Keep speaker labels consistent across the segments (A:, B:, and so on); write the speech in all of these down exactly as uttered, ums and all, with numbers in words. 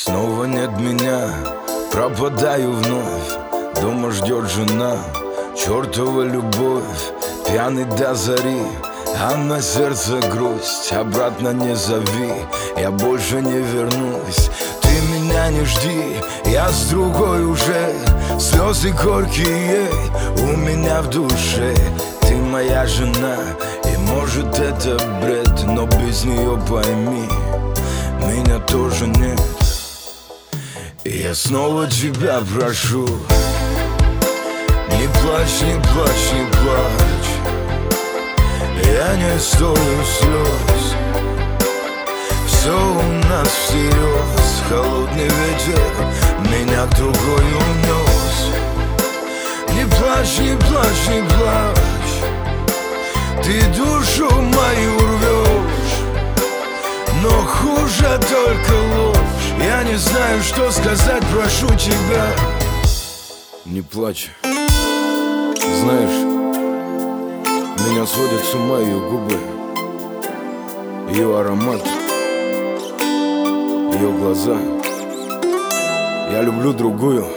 A: Снова нет меня, пропадаю вновь. Дома ждет жена, чертова любовь. Пьяный до зари, а на сердце грусть. Обратно не зови, я больше не вернусь. Ты меня не жди, я с другой уже. Слезы горькие у меня в душе. Ты моя жена, и может это бред, но без нее пойми, меня тоже нет. И я снова тебя прошу, не плачь, не плачь, не плачь. Я не стою слез, все у нас всерьез. Холодный ветер меня к другой унес. Не плачь, не плачь, не плачь. Ты душу мою рвешь, но хуже только ложь. Я не знаю, что сказать, прошу тебя. Не плачь. Знаешь, меня сводят с ума ее губы, ее аромат, ее глаза. Я люблю другую.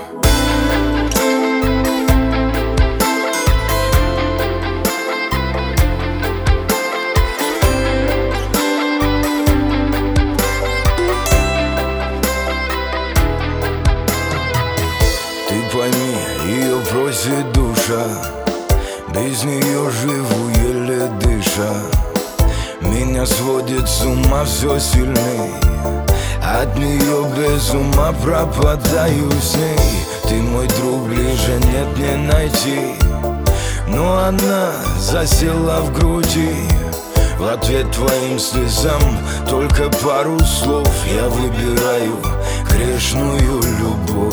A: Пойми, ее просит душа, без нее живу, еле дыша. Меня сводит с ума все сильней, от нее без ума пропадаю с ней. Ты мой друг, ближе нет не найти, но она засела в груди. В ответ твоим слезам только пару слов. Я выбираю грешную любовь.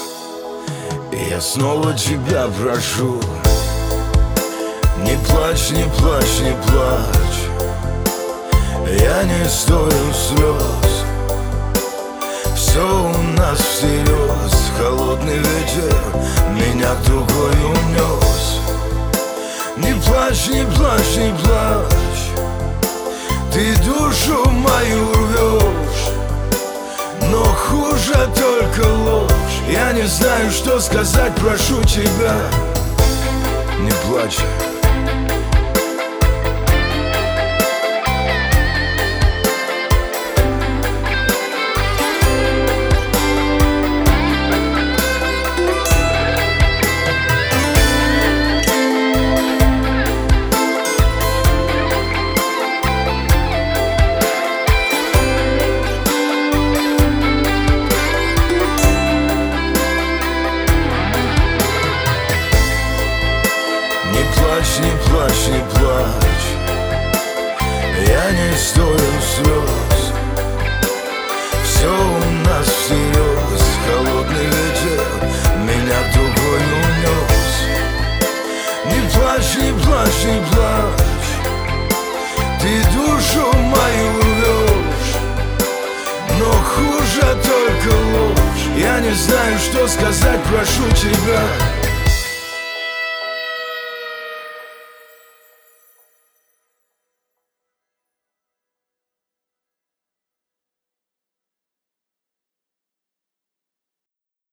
A: Я снова тебя прошу, не плачь, не плачь, не плачь. Я не стою слез, все у нас всерьез. Холодный ветер меня к другой унес. Не плачь, не плачь, не плачь. Ты душу мою рвешь, но хуже только ложь. Я не знаю, что сказать, прошу тебя. Не плачь. Не плачь, не плачь, не плачь. Я не стою слез, все у нас всерьез. Холодный ветер меня к другой унес. Не плачь, не плачь, не плачь. Ты душу мою рвешь, но хуже только ложь. Я не знаю, что сказать, прошу тебя.